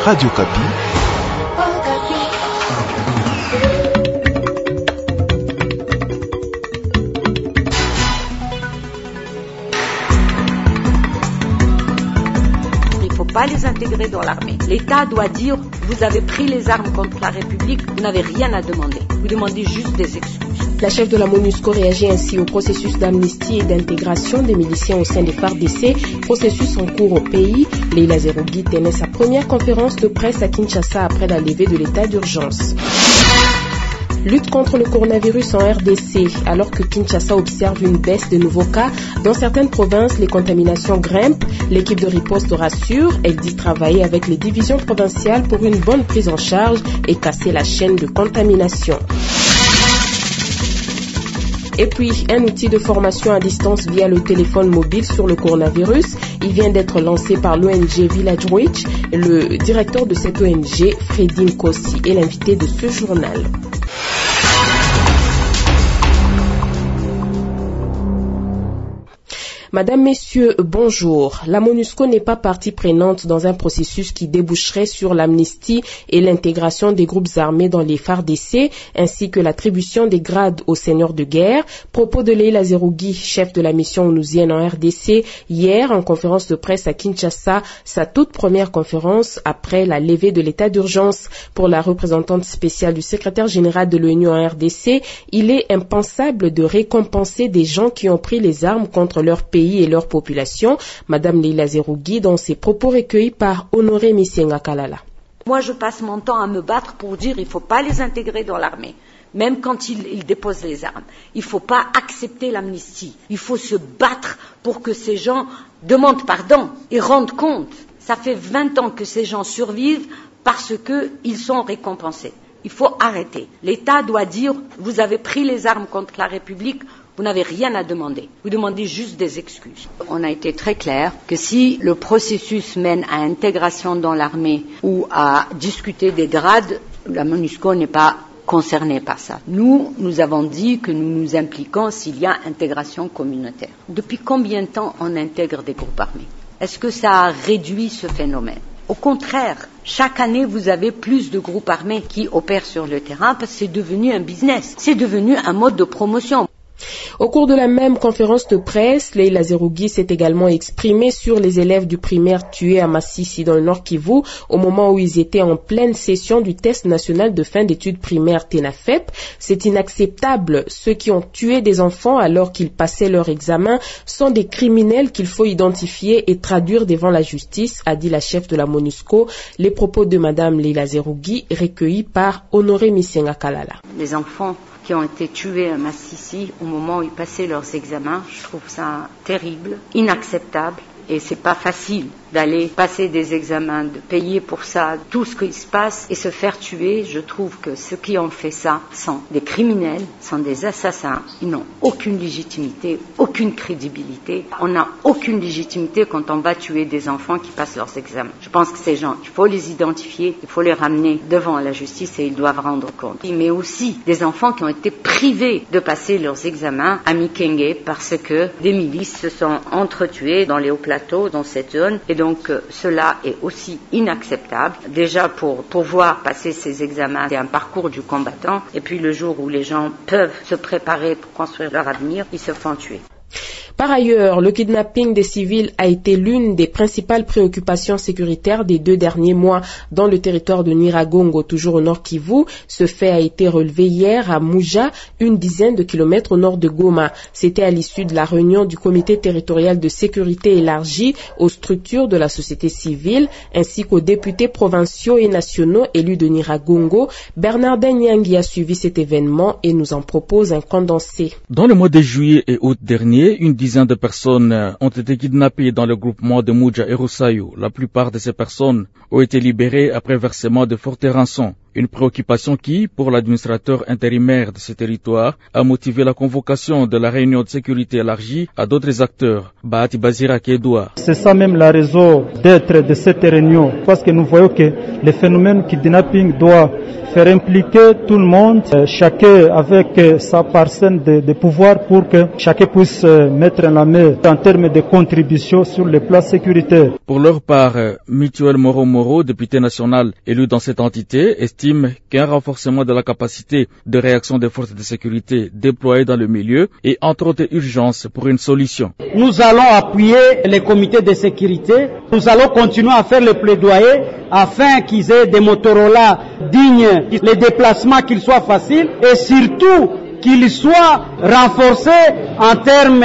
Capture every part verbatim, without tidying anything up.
Radio Kapi. Il ne faut pas les intégrer dans l'armée. L'État doit dire, vous avez pris les armes contre la République, vous n'avez rien à demander. Vous demandez juste des excuses. La chef de la MONUSCO réagit ainsi au processus d'amnistie et d'intégration des miliciens au sein des F A R D C, processus en cours au pays. Leila Zerougui tenait sa première conférence de presse à Kinshasa après la levée de l'état d'urgence. Lutte contre le coronavirus en R D C. Alors que Kinshasa observe une baisse de nouveaux cas, dans certaines provinces, les contaminations grimpent. L'équipe de riposte rassure. Elle dit travailler avec les divisions provinciales pour une bonne prise en charge et casser la chaîne de contamination. Et puis, un outil de formation à distance via le téléphone mobile sur le coronavirus. Il vient d'être lancé par l'O N G Village Reach. Le directeur de cette O N G, Freddy Nkossi, est l'invité de ce journal. Madame, Messieurs, bonjour. La MONUSCO n'est pas partie prenante dans un processus qui déboucherait sur l'amnistie et l'intégration des groupes armés dans les F A R D C, ainsi que l'attribution des grades aux seigneurs de guerre. Propos de Leila Zerougui, chef de la mission onusienne en R D C, hier en conférence de presse à Kinshasa, sa toute première conférence après la levée de l'état d'urgence. Pour la représentante spéciale du secrétaire général de l'ONU en R D C, il est impensable de récompenser des gens qui ont pris les armes contre leur pays et leur population. Madame Leila Zerougui, dans ses propos recueillis par Honoré Missienga Kalala. Moi, je passe mon temps à me battre pour dire qu'il ne faut pas les intégrer dans l'armée, même quand ils, ils déposent les armes. Il ne faut pas accepter l'amnistie. Il faut se battre pour que ces gens demandent pardon et rendent compte. Ça fait vingt ans que ces gens survivent parce qu'ils sont récompensés. Il faut arrêter. L'État doit dire, vous avez pris les armes contre la République, vous n'avez rien à demander. Vous demandez juste des excuses. On a été très clair que si le processus mène à intégration dans l'armée ou à discuter des grades, la MONUSCO n'est pas concernée par ça. Nous, nous avons dit que nous nous impliquons s'il y a intégration communautaire. Depuis combien de temps on intègre des groupes armés? Est-ce que ça a réduit ce phénomène? Au contraire, chaque année, vous avez plus de groupes armés qui opèrent sur le terrain parce que c'est devenu un business. C'est devenu un mode de promotion. Au cours de la même conférence de presse, Leila Zerougui s'est également exprimée sur les élèves du primaire tués à Massissi dans le Nord Kivu au moment où ils étaient en pleine session du test national de fin d'études primaires TENAFEP. C'est inacceptable. Ceux qui ont tué des enfants alors qu'ils passaient leur examen sont des criminels qu'il faut identifier et traduire devant la justice, a dit la chef de la MONUSCO. Les propos de Madame Leila Zerougui recueillis par Honoré Missienga Kalala. Les enfants qui ont été tués à Massissi au moment où ils passaient leurs examens, je trouve ça terrible, inacceptable. Et c'est pas facile d'aller passer des examens, de payer pour ça, tout ce qui se passe et se faire tuer. Je trouve que ceux qui ont fait ça sont des criminels, sont des assassins. Ils n'ont aucune légitimité, aucune crédibilité. On n'a aucune légitimité quand on va tuer des enfants qui passent leurs examens. Je pense que ces gens, il faut les identifier, il faut les ramener devant la justice et ils doivent rendre compte. Mais aussi des enfants qui ont été privés de passer leurs examens à Mikenge parce que des milices se sont entretuées dans les hauts plateaux dans cette zone et donc euh, cela est aussi inacceptable. Déjà pour pouvoir passer ces examens, c'est un parcours du combattant et puis le jour où les gens peuvent se préparer pour construire leur avenir, ils se font tuer. Par ailleurs, le kidnapping des civils a été l'une des principales préoccupations sécuritaires des deux derniers mois dans le territoire de Nyiragongo, toujours au nord Kivu. Ce fait a été relevé hier à Mouja, une dizaine de kilomètres au nord de Goma. C'était à l'issue de la réunion du comité territorial de sécurité élargi aux structures de la société civile, ainsi qu'aux députés provinciaux et nationaux élus de Nyiragongo. Bernardin Nyangi a suivi cet événement et nous en propose un condensé. Dans le mois de juillet et août dernier, une dizaines de personnes ont été kidnappées dans le groupement de Mouja et Roussaïou. La plupart de ces personnes ont été libérées après versement de fortes rançons. Une préoccupation qui, pour l'administrateur intérimaire de ce territoire, a motivé la convocation de la réunion de sécurité élargie à d'autres acteurs. Bahati Bazira Kedoua. C'est ça même la raison d'être de cette réunion, parce que nous voyons que le phénomène kidnapping doit faire impliquer tout le monde, euh, chacun avec euh, sa parcelle de, de pouvoir pour que chacun puisse euh, mettre la main en termes de contribution sur le plan sécuritaire. Pour leur part, euh, Mutuel Moro Moro, député national élu dans cette entité, estime qu'un renforcement de la capacité de réaction des forces de sécurité déployées dans le milieu est entre autres urgence pour une solution. Nous allons appuyer les comités de sécurité, nous allons continuer à faire le plaidoyer afin qu'ils aient des Motorola dignes, les déplacements qu'ils soient faciles et surtout qu'ils soient renforcés en termes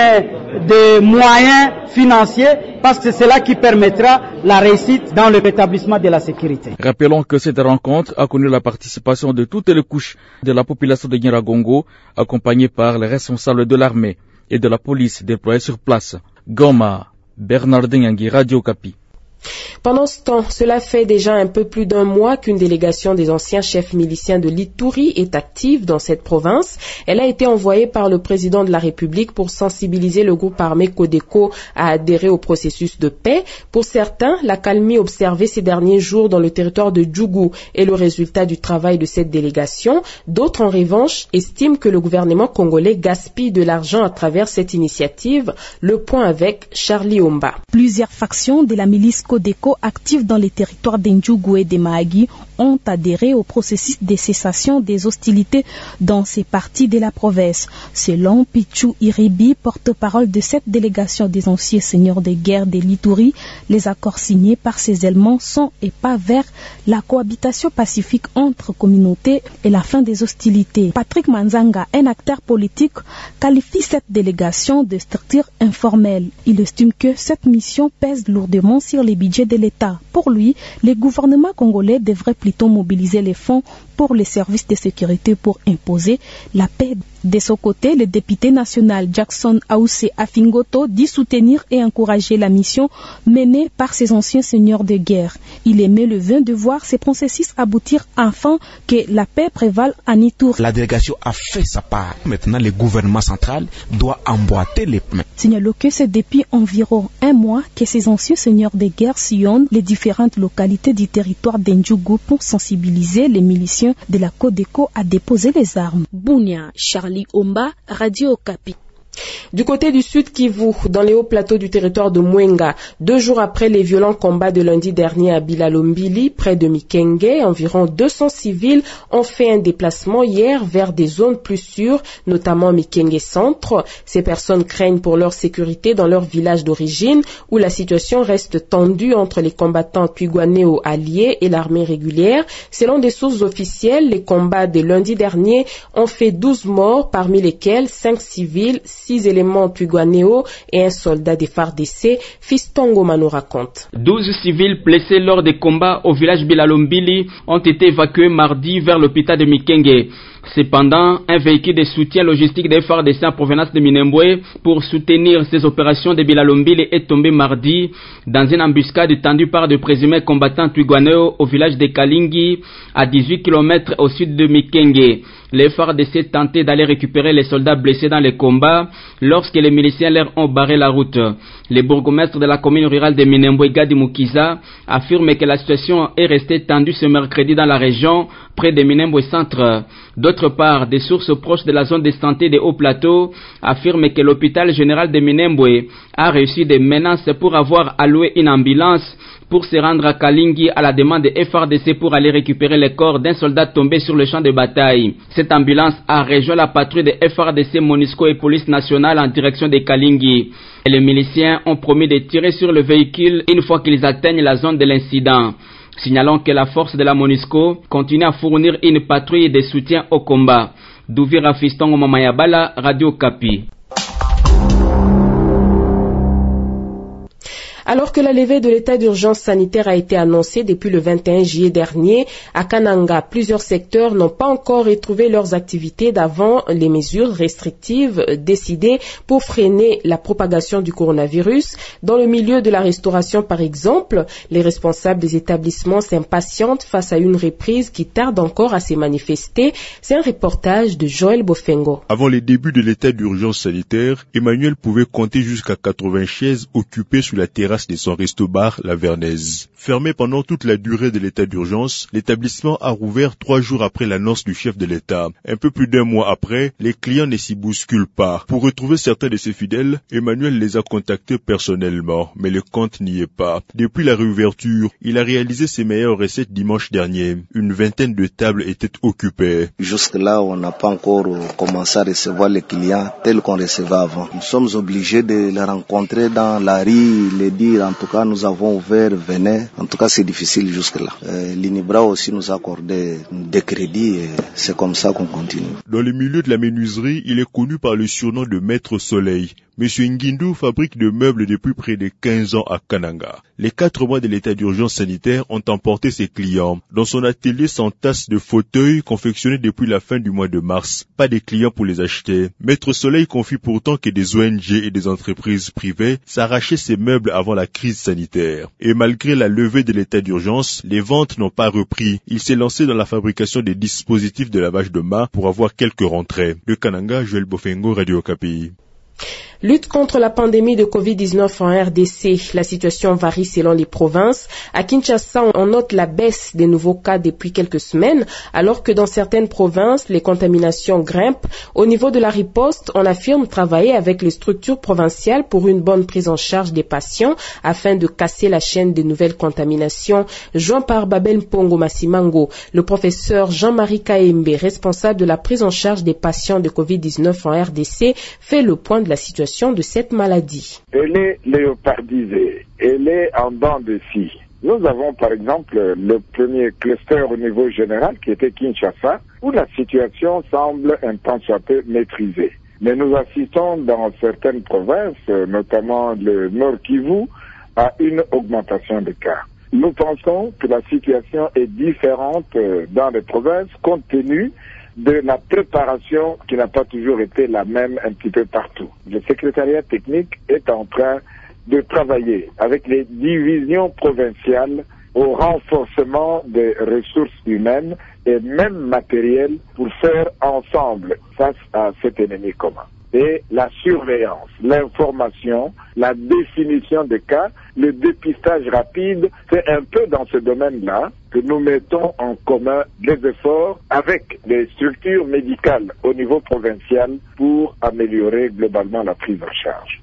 de moyens financiers parce que c'est cela qui permettra la réussite dans le rétablissement de la sécurité. Rappelons que cette rencontre a connu la participation de toutes les couches de la population de Nyiragongo, accompagnée par les responsables de l'armée et de la police déployés sur place. Goma, Bernardin Yangui, Radio Okapi. Pendant ce temps, cela fait déjà un peu plus d'un mois qu'une délégation des anciens chefs miliciens de l'Ituri est active dans cette province. Elle a été envoyée par le président de la République pour sensibiliser le groupe armé Codeco à adhérer au processus de paix. Pour certains, la calmie observée ces derniers jours dans le territoire de Djougou est le résultat du travail de cette délégation. D'autres, en revanche, estiment que le gouvernement congolais gaspille de l'argent à travers cette initiative. Le point avec Charlie Omba. Plusieurs factions de la milice Codeco actifs dans les territoires d'Ndjougou et de Mahagi ont adhéré au processus de cessation des hostilités dans ces parties de la province. Selon Pichou Iribi, porte-parole de cette délégation des anciens seigneurs de guerre de l'Ituri, les accords signés par ces éléments sont et pas vers la cohabitation pacifique entre communautés et la fin des hostilités. Patrick Manzanga, un acteur politique, qualifie cette délégation de structure informelle. Il estime que cette mission pèse lourdement sur les budgets de l'État. Pour lui, le gouvernement congolais devrait plutôt mobiliser les fonds pour les services de sécurité pour imposer la paix. De son côté, le député national Jackson Aousse Afingoto dit soutenir et encourager la mission menée par ces anciens seigneurs de guerre. Il émet le vœu de voir ces processus aboutir afin que la paix prévale en Ituri. La délégation a fait sa part. Maintenant, le gouvernement central doit emboîter les mains. Signalons que c'est depuis environ un mois que ces anciens seigneurs de guerre sillonnent les différentes localités du territoire d'Ndjougou pour sensibiliser les miliciens de la Codeco à déposer les armes. Bounia, Charlie Omba, Radio Okapi. Du côté du Sud Kivu, dans les hauts plateaux du territoire de Mwenga, deux jours après les violents combats de lundi dernier à Bilalombili, près de Mikenge, environ deux cents civils ont fait un déplacement hier vers des zones plus sûres, notamment Mikenge Centre. Ces personnes craignent pour leur sécurité dans leur village d'origine, où la situation reste tendue entre les combattants Twigwanéo alliés et l'armée régulière. Selon des sources officielles, les combats de lundi dernier ont fait douze morts, parmi lesquels cinq civils, six éléments Twigwanéo et un soldat des F A R D C, Fiston Ngoma nous raconte. douze civils blessés lors des combats au village Bilalombili ont été évacués mardi vers l'hôpital de Mikenge. Cependant, un véhicule de soutien logistique des F A R D C en provenance de Minembwe pour soutenir ces opérations de Bilalombili est tombé mardi dans une embuscade tendue par de présumés combattants Twigwanéo au village de Kalingi, à dix-huit kilomètres au sud de Mikenge. Les F A R D C tentaient d'aller récupérer les soldats blessés dans les combats lorsque les miliciens leur ont barré la route. Le bourgmestre de la commune rurale de Minembwe, Gadi Mukiza, affirme que la situation est restée tendue ce mercredi dans la région près de Minembwe Centre. D'autre part, des sources proches de la zone de santé des Hauts-Plateaux affirment que l'hôpital général de Minembwe a reçu des menaces pour avoir alloué une ambulance pour se rendre à Kalingi à la demande des F A R D C pour aller récupérer les corps d'un soldat tombé sur le champ de bataille. Cette ambulance a rejoint la patrouille des F A R D C, MONUSCO et police nationale en direction de Kalingi. Et les miliciens ont promis de tirer sur le véhicule une fois qu'ils atteignent la zone de l'incident. Signalons que la force de la MONUSCO continue à fournir une patrouille de soutien au combat. Douvira Fiston Mamayabala, Radio Okapi. Alors que la levée de l'état d'urgence sanitaire a été annoncée depuis le vingt et un juillet dernier, à Kananga, plusieurs secteurs n'ont pas encore retrouvé leurs activités d'avant les mesures restrictives décidées pour freiner la propagation du coronavirus. Dans le milieu de la restauration, par exemple, les responsables des établissements s'impatientent face à une reprise qui tarde encore à se manifester. C'est un reportage de Joël Bofengo. Avant les débuts de l'état d'urgence sanitaire, Emmanuel pouvait compter jusqu'à quatre-vingts chaises occupées sous la terrasse de son resto-bar La Vernaise. Fermé pendant toute la durée de l'état d'urgence, l'établissement a rouvert trois jours après l'annonce du chef de l'État. Un peu plus d'un mois après, les clients ne s'y bousculent pas. Pour retrouver certains de ses fidèles, Emmanuel les a contactés personnellement, mais le compte n'y est pas. Depuis la réouverture, il a réalisé ses meilleures recettes dimanche dernier. Une vingtaine de tables étaient occupées. Jusque-là, on n'a pas encore commencé à recevoir les clients tels qu'on recevait avant. Nous sommes obligés de les rencontrer dans la rue, les dire en tout cas nous avons ouvert, venez. En tout cas c'est difficile jusque-là. Euh, L'Inibra aussi nous a accordé des crédits et c'est comme ça qu'on continue. Dans le milieu de la menuiserie, il est connu par le surnom de Maître Soleil. Monsieur Nguindu fabrique de meubles depuis près de quinze ans à Kananga. Les quatre mois de l'état d'urgence sanitaire ont emporté ses clients. Dans son atelier s'entassent de fauteuils confectionnés depuis la fin du mois de mars. Pas de clients pour les acheter. Maître Soleil confie pourtant que des O N G et des entreprises privées s'arrachaient ces meubles avant la crise sanitaire. Et malgré la levée de l'état d'urgence, les ventes n'ont pas repris. Il s'est lancé dans la fabrication des dispositifs de lavage de mains pour avoir quelques rentrées. De Kananga, Joël Bofengo, Radio Okapi. Lutte contre la pandémie de covid dix-neuf en R D C. La situation varie selon les provinces. À Kinshasa, on note la baisse des nouveaux cas depuis quelques semaines, alors que dans certaines provinces, les contaminations grimpent. Au niveau de la riposte, on affirme travailler avec les structures provinciales pour une bonne prise en charge des patients afin de casser la chaîne des nouvelles contaminations. Joint par Babel Mpongo Massimango, le professeur Jean-Marie Kaembe, responsable de la prise en charge des patients de covid dix-neuf en R D C, fait le point de la situation de cette maladie. Elle est léopardisée, elle est en dents de scie. Nous avons par exemple le premier cluster au niveau général qui était Kinshasa, où la situation semble un tant soit peu maîtrisée. Mais nous assistons dans certaines provinces, notamment le Nord Kivu, à une augmentation des cas. Nous pensons que la situation est différente dans les provinces compte tenu de la préparation qui n'a pas toujours été la même un petit peu partout. Le secrétariat technique est en train de travailler avec les divisions provinciales au renforcement des ressources humaines et même matérielles pour faire ensemble face à cet ennemi commun. Et la surveillance, l'information, la définition des cas, le dépistage rapide, c'est un peu dans ce domaine-là que nous mettons en commun les efforts avec les structures médicales au niveau provincial pour améliorer globalement la prise en charge.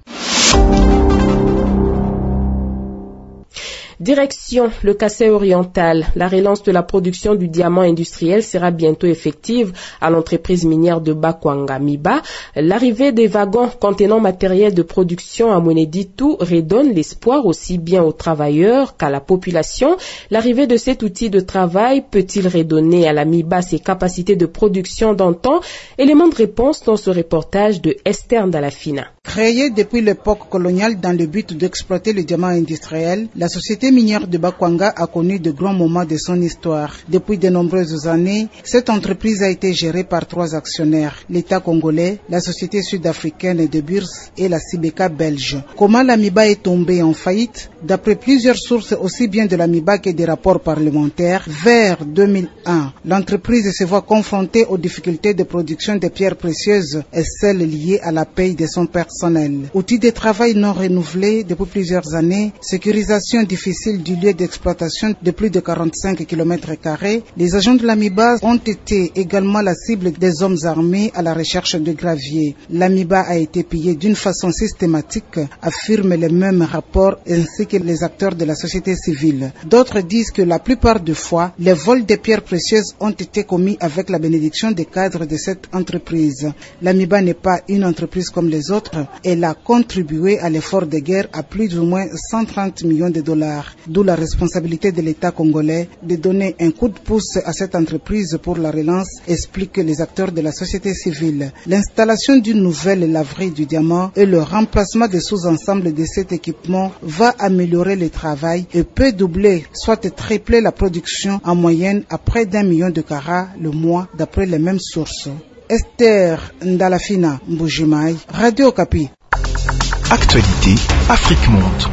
Direction le Kassai oriental. La relance de la production du diamant industriel sera bientôt effective à l'entreprise minière de Bakwanga Miba. L'arrivée des wagons contenant matériel de production à Mweneditu redonne l'espoir aussi bien aux travailleurs qu'à la population. L'arrivée de cet outil de travail peut-il redonner à la Miba ses capacités de production d'antan? Élément de réponse dans ce reportage de Esther Ndalafina. Créée depuis l'époque coloniale dans le but d'exploiter le diamant industriel, la société minière de Bakwanga a connu de grands moments de son histoire. Depuis de nombreuses années, cette entreprise a été gérée par trois actionnaires, l'État congolais, la société sud-africaine de Bourse et la Sibeka belge. Comment la Miba est tombée en faillite? D'après plusieurs sources aussi bien de la Miba que des rapports parlementaires, vers deux mille un, l'entreprise se voit confrontée aux difficultés de production de pierres précieuses et celles liées à la paye de son personnel. Outils de travail non renouvelés depuis plusieurs années, sécurisation difficile du lieu d'exploitation de plus de quarante-cinq kilomètres carrés, les agents de la Miba ont été également la cible des hommes armés à la recherche de gravier. La Miba a été pillée d'une façon systématique, affirment les mêmes rapports ainsi que les acteurs de la société civile. D'autres disent que la plupart du fois, les vols de pierres précieuses ont été commis avec la bénédiction des cadres de cette entreprise. La Miba n'est pas une entreprise comme les autres. Elle a contribué à l'effort de guerre à plus ou moins cent trente millions de dollars, d'où la responsabilité de l'État congolais de donner un coup de pouce à cette entreprise pour la relance, expliquent les acteurs de la société civile. L'installation d'une nouvelle laverie du diamant et le remplacement des sous-ensembles de cet équipement va améliorer le travail et peut doubler, soit tripler la production en moyenne à près d'un million de carats le mois, d'après les mêmes sources. Esther Ndalafina Mbujimai, Radio Okapi. Actualité, Afrique Monde.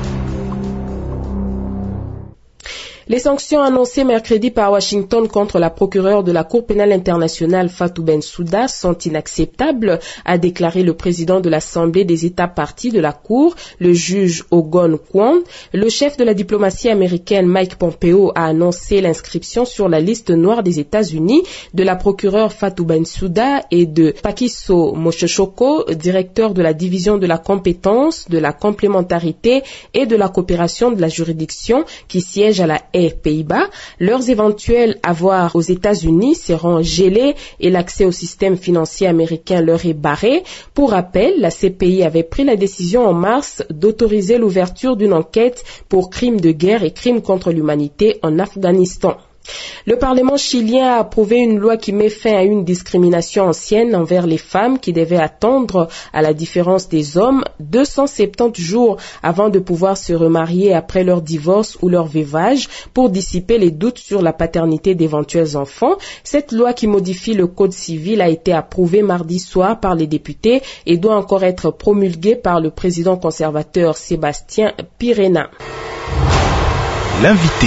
Les sanctions annoncées mercredi par Washington contre la procureure de la Cour pénale internationale Fatou Bensouda sont inacceptables, a déclaré le président de l'Assemblée des États partis de la Cour, le juge Ogon Kwon. Le chef de la diplomatie américaine Mike Pompeo a annoncé l'inscription sur la liste noire des États-Unis de la procureure Fatou Bensouda et de Pakiso Mochochoko, directeur de la division de la compétence, de la complémentarité et de la coopération de la juridiction qui siège à la et Pays-Bas. Leurs éventuels avoirs aux États-Unis seront gelés et l'accès au système financier américain leur est barré. Pour rappel, la C P I avait pris la décision en mars d'autoriser l'ouverture d'une enquête pour crimes de guerre et crimes contre l'humanité en Afghanistan. Le Parlement chilien a approuvé une loi qui met fin à une discrimination ancienne envers les femmes qui devaient attendre, à la différence des hommes, deux cent soixante-dix jours avant de pouvoir se remarier après leur divorce ou leur veuvage pour dissiper les doutes sur la paternité d'éventuels enfants. Cette loi qui modifie le code civil a été approuvée mardi soir par les députés et doit encore être promulguée par le président conservateur Sébastien Pirena. L'invité.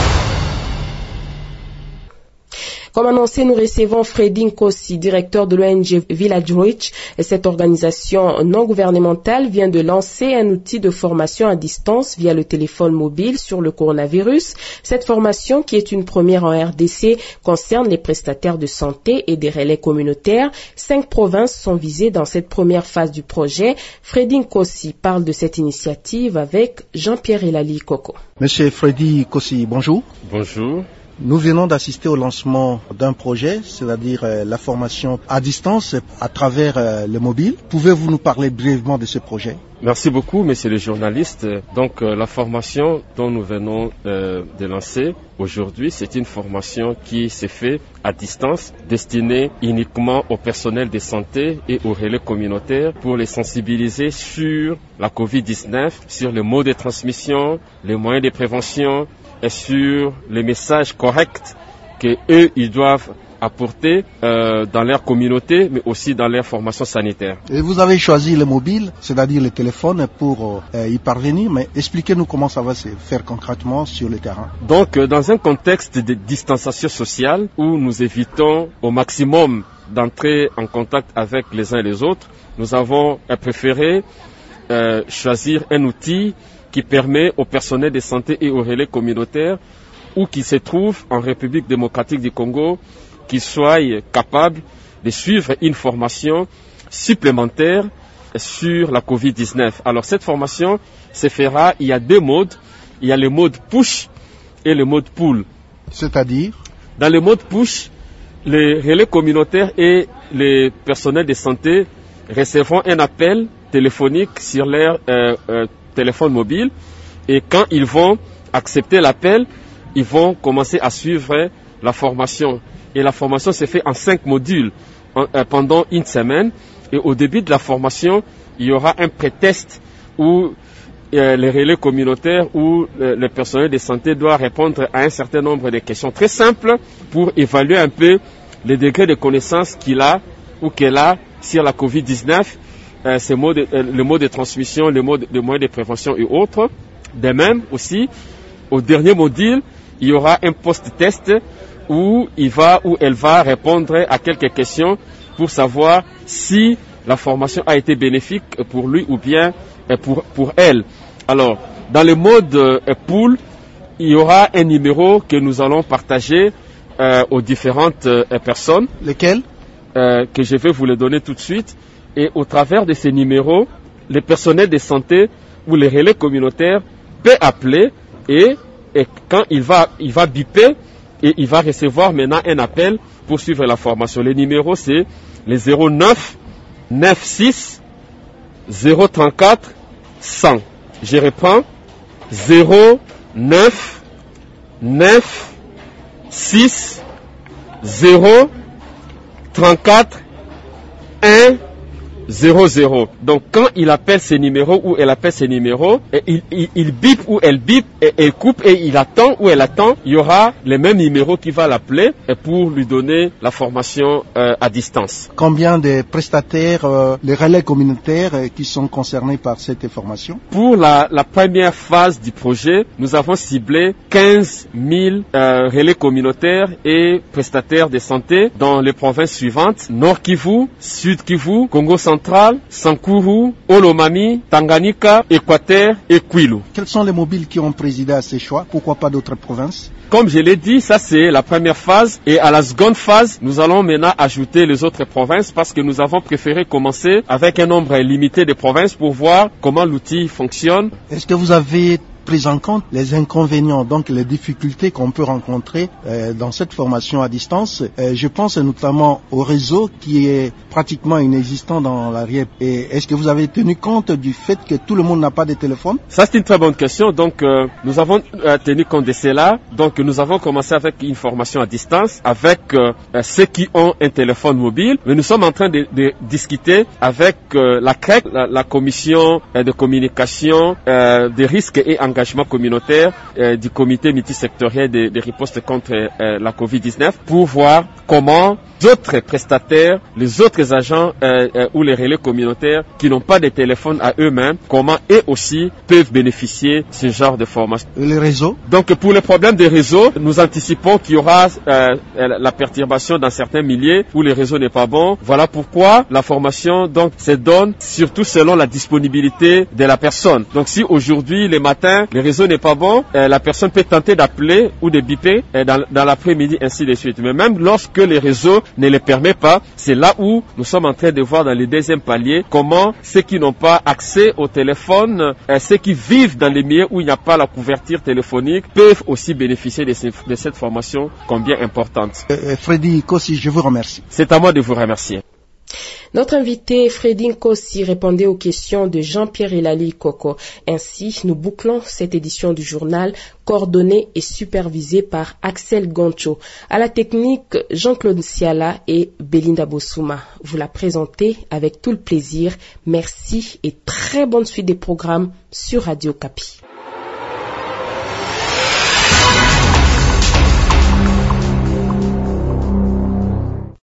Comme annoncé, nous recevons Freddy Nkosi, directeur de l'O N G Village Reach. Cette organisation non gouvernementale vient de lancer un outil de formation à distance via le téléphone mobile sur le coronavirus. Cette formation, qui est une première en R D C, concerne les prestataires de santé et des relais communautaires. Cinq provinces sont visées dans cette première phase du projet. Freddy Nkosi parle de cette initiative avec Jean-Pierre Elali Coco. Monsieur Freddy Nkosi, bonjour. Bonjour. Nous venons d'assister au lancement d'un projet, c'est-à-dire euh, la formation à distance à travers euh, le mobile. Pouvez-vous nous parler brièvement de ce projet? Merci beaucoup, monsieur le journaliste. Donc, euh, la formation dont nous venons euh, de lancer aujourd'hui, c'est une formation qui s'est faite à distance, destinée uniquement au personnel de santé et aux relais communautaires pour les sensibiliser sur la covid dix-neuf, sur les modes de transmission, les moyens de prévention, et sur les messages corrects que eux ils doivent apporter euh, dans leur communauté, mais aussi dans leur formation sanitaire. Et vous avez choisi le mobile, c'est-à-dire le téléphone, pour euh, y parvenir, mais expliquez-nous comment ça va se faire concrètement sur le terrain. Donc, euh, dans un contexte de distanciation sociale, où nous évitons au maximum d'entrer en contact avec les uns et les autres, nous avons euh, préféré euh, choisir un outil qui permet au personnel de santé et aux relais communautaires ou qui se trouvent en République démocratique du Congo, qu'ils soient capables de suivre une formation supplémentaire sur la covid dix-neuf. Alors cette formation se fera, il y a deux modes, il y a le mode push et le mode pull. C'est-à-dire? Dans le mode push, les relais communautaires et les personnels de santé recevront un appel téléphonique sur leur euh, euh, téléphone mobile et quand ils vont accepter l'appel, ils vont commencer à suivre la formation. Et la formation se fait en cinq modules en, euh, pendant une semaine. Et au début de la formation, il y aura un pré-test où euh, les relais communautaires ou euh, le personnel de santé doit répondre à un certain nombre de questions très simples pour évaluer un peu le degré de connaissance qu'il a ou qu'elle a sur la covid dix-neuf. Euh, ces modes, euh, le mode de transmission, le mode de moyens de prévention et autres. De même aussi, au dernier module, il y aura un post-test où il va ou elle va répondre à quelques questions pour savoir si la formation a été bénéfique pour lui ou bien pour, pour elle. Alors, dans le mode euh, pool, il y aura un numéro que nous allons partager euh, aux différentes euh, personnes. Lesquelles euh, que je vais vous les donner tout de suite. Et au travers de ces numéros, le personnel de santé ou les relais communautaires peut appeler et, et quand il va, il va biper et il va recevoir maintenant un appel pour suivre la formation. Le numéro c'est le zéro neuf neuf six zéro trente-quatre cent. Je reprends. zéro neuf neuf six zéro trente-quatre un zéro zéro. Donc quand il appelle ces numéros ou elle appelle ces numéros, et il, il, il bip ou elle bip et elle coupe et il attend ou elle attend, il y aura les mêmes numéros qui va l'appeler et pour lui donner la formation euh, à distance. Combien de prestataires, euh, les relais communautaires euh, qui sont concernés par cette formation? Pour la, la première phase du projet, nous avons ciblé quinze mille euh, relais communautaires et prestataires de santé dans les provinces suivantes: Nord Kivu, Sud Kivu, Congo Central, Sankuru, Olomami, Tanganyika, Équateur et Kwilu. Quels sont les mobiles qui ont présidé à ces choix? Pourquoi pas d'autres provinces? Comme je l'ai dit, ça c'est la première phase et à la seconde phase, nous allons maintenant ajouter les autres provinces parce que nous avons préféré commencer avec un nombre limité de provinces pour voir comment l'outil fonctionne. Est-ce que vous avez pris en compte les inconvénients, donc les difficultés qu'on peut rencontrer euh, dans cette formation à distance? euh, Je pense notamment au réseau qui est pratiquement inexistant dans la R I E P. Et est-ce que vous avez tenu compte du fait que tout le monde n'a pas de téléphone? Ça c'est une très bonne question. Donc euh, nous avons euh, tenu compte de cela. Donc nous avons commencé avec une formation à distance avec euh, ceux qui ont un téléphone mobile. Mais nous sommes en train de, de discuter avec euh, la C R E C, la, la commission euh, de communication euh, des risques et engagement communautaire euh, du comité multisectoriel de, de riposte contre euh, la covid dix-neuf pour voir comment d'autres prestataires, les autres agents euh, euh, ou les relais communautaires qui n'ont pas de téléphone à eux-mêmes, comment eux aussi peuvent bénéficier de ce genre de formation. Les réseaux? Donc pour les problèmes des réseaux, nous anticipons qu'il y aura euh, la perturbation dans certains milliers où le réseau n'est pas bon. Voilà pourquoi la formation donc se donne surtout selon la disponibilité de la personne. Donc si aujourd'hui, le matin, le réseau n'est pas bon, euh, la personne peut tenter d'appeler ou de biper euh, dans, dans l'après-midi, ainsi de suite. Mais même lorsque les réseaux ne le permettent pas, c'est là où nous sommes en train de voir dans le deuxième palier comment ceux qui n'ont pas accès au téléphone, euh, ceux qui vivent dans les milieux où il n'y a pas la couverture téléphonique, peuvent aussi bénéficier de, ce, de cette formation combien importante. Euh, Freddy Kossi, je vous remercie. C'est à moi de vous remercier. Notre invité Freddy Kossi répondait aux questions de Jean-Pierre Elali Koko. Ainsi, nous bouclons cette édition du journal, coordonnée et supervisée par Axel Goncho. À la technique, Jean-Claude Siala et Belinda Bossouma. Vous la présentez avec tout le plaisir. Merci et très bonne suite des programmes sur Radio Kapi.